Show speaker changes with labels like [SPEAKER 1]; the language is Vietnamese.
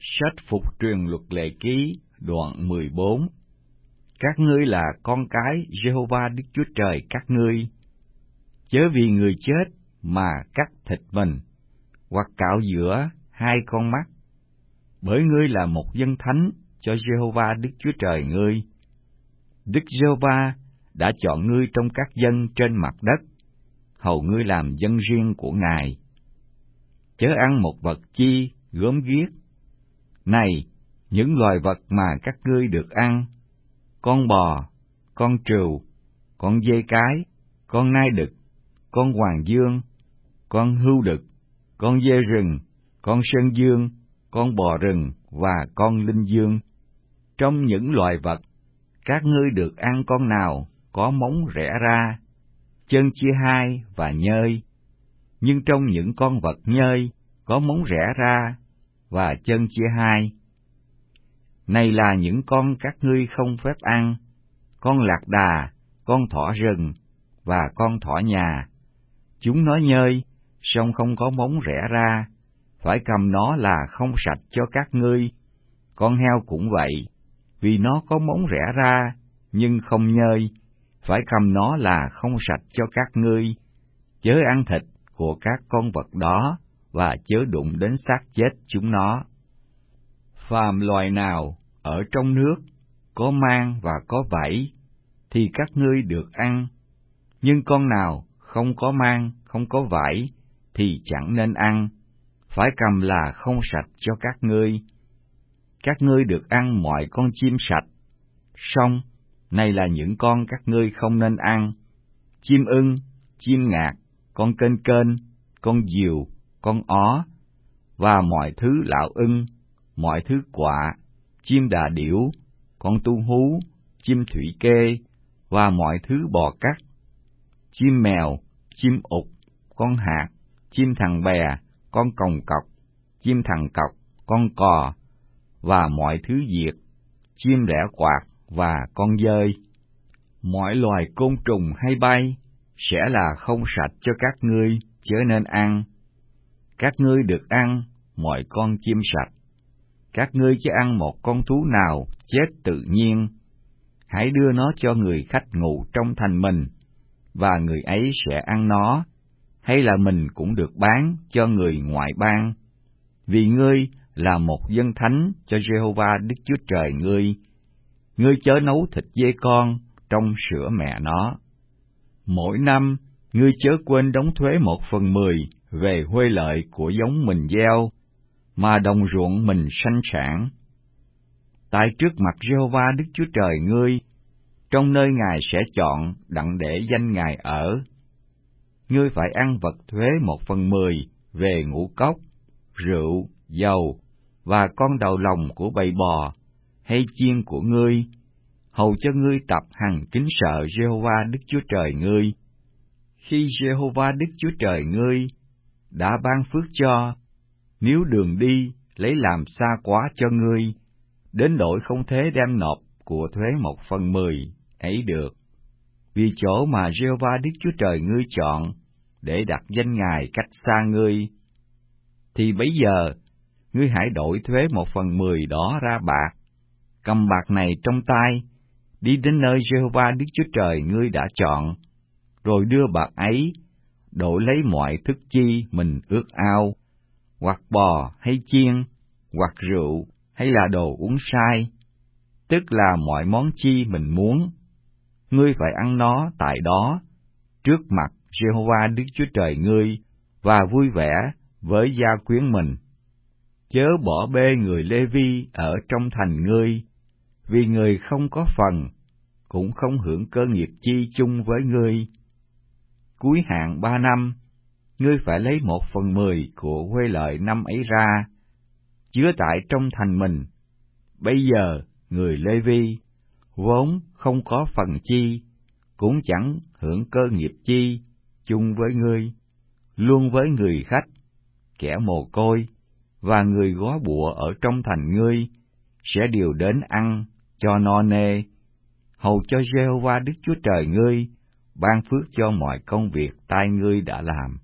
[SPEAKER 1] Sách Phục Truyền Luật Lệ Ký, đoạn 14. Các ngươi là con cái Giê-hô-va Đức Chúa Trời các ngươi, chớ vì người chết mà cắt thịt mình, hoặc cạo giữa hai con mắt, bởi ngươi là một dân thánh cho Giê-hô-va Đức Chúa Trời ngươi. Đức Giê-hô-va đã chọn ngươi trong các dân trên mặt đất, hầu ngươi làm dân riêng của Ngài. Chớ ăn một vật chi gớm ghiếc. Này, những loài vật mà các ngươi được ăn: con bò, con trừu, con dê cái, con nai đực, con hoàng dương, con hươu đực, con dê rừng, con sơn dương, con bò rừng và con linh dương. Trong những loài vật, các ngươi được ăn con nào có móng rẽ ra, chân chia hai và nhơi. Nhưng trong những con vật nhơi, có móng rẽ ra và chân chia hai. Này là những con các ngươi không phép ăn: con lạc đà, con thỏ rừng và con thỏ nhà. Chúng nó nhơi, song không có móng rẽ ra, phải cầm nó là không sạch cho các ngươi. Con heo cũng vậy, vì nó có móng rẽ ra, nhưng không nhơi, phải cầm nó là không sạch cho các ngươi. Chớ ăn thịt của các con vật đó, và chớ đụng đến xác chết chúng nó. Phàm loài nào ở trong nước có mang và có vảy thì các ngươi được ăn, nhưng con nào không có mang, không có vảy thì chẳng nên ăn, phải cầm là không sạch cho các ngươi. Các ngươi được ăn mọi con chim sạch, song này là những con các ngươi không nên ăn: chim ưng, chim ngạc, con kênh kênh, con diều, con ó, và mọi thứ lạo ưng, mọi thứ quạ, chim đà điểu, con tu hú, chim thủy kê, và mọi thứ bò cắt, chim mèo, chim ục, con hạt, chim thằn bè, con còng cọc, chim thằn cọc, con cò, và mọi thứ diệt, chim rẽ quạt và con dơi. Mọi loài côn trùng hay bay sẽ là không sạch cho các ngươi, chớ nên ăn. Các ngươi được ăn mọi con chim sạch. Các ngươi chớ ăn một con thú nào chết tự nhiên. Hãy đưa nó cho người khách ngụ trong thành mình, và người ấy sẽ ăn nó, hay là mình cũng được bán cho người ngoại bang. Vì ngươi là một dân thánh cho Giê-hô-va Đức Chúa Trời ngươi. Ngươi chớ nấu thịt dê con trong sữa mẹ nó. Mỗi năm, ngươi chớ quên đóng thuế 1/10 về huê lợi của giống mình gieo, mà đồng ruộng mình sanh sản. Tại trước mặt Giê-hô-va Đức Chúa Trời ngươi, trong nơi Ngài sẽ chọn đặng để danh Ngài ở. Ngươi phải ăn vật thuế 1/10 về ngũ cốc, rượu, dầu, và con đầu lòng của bầy bò, hay chiên của ngươi, hầu cho ngươi tập hằng kính sợ Giê-hô-va Đức Chúa Trời ngươi. Khi Giê-hô-va Đức Chúa Trời ngươi đã ban phước cho, nếu đường đi lấy làm xa quá cho ngươi, đến nỗi không thể đem nộp của thuế 1/10 ấy được, vì chỗ mà Giê-hô-va Đức Chúa Trời ngươi chọn để đặt danh Ngài cách xa ngươi, thì bấy giờ ngươi hãy đổi thuế 1/10 đó ra bạc, cầm bạc này trong tay, đi đến nơi Giê-hô-va Đức Chúa Trời ngươi đã chọn, rồi đưa bạc ấy đổi lấy mọi thức chi mình ước ao, hoặc bò hay chiên, hoặc rượu, hay là đồ uống sai, tức là mọi món chi mình muốn. Ngươi phải ăn nó tại đó, trước mặt Giê-hô-va Đức Chúa Trời ngươi, và vui vẻ với gia quyến mình. Chớ bỏ bê người Lê-vi ở trong thành ngươi, vì người không có phần, cũng không hưởng cơ nghiệp chi chung với ngươi. Cuối hạn 3 năm, ngươi phải lấy 1/10 của huê lợi năm ấy ra, chứa tại trong thành mình. Bây giờ người Lê-vi vốn không có phần chi, cũng chẳng hưởng cơ nghiệp chi chung với ngươi, luôn với người khách, kẻ mồ côi, và người góa bụa ở trong thành ngươi, sẽ đều đến ăn cho no nê, hầu cho Giê-hô-va Đức Chúa Trời ngươi ban phước cho mọi công việc tay ngươi đã làm.